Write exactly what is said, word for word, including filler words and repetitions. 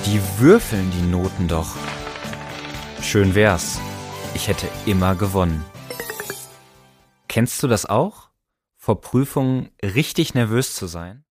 Die würfeln die Noten doch. Schön wär's. Ich hätte immer gewonnen. Kennst du das auch? Vor Prüfungen richtig nervös zu sein?